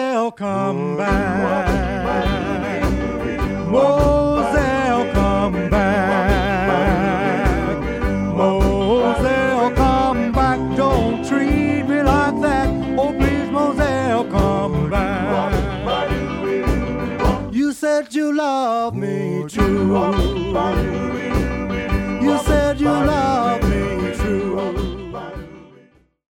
Moselle, come back. Moselle, come back. Moselle, come back. Don't treat me like that. Oh, please, Moselle, come back. You said you love me true. You said you love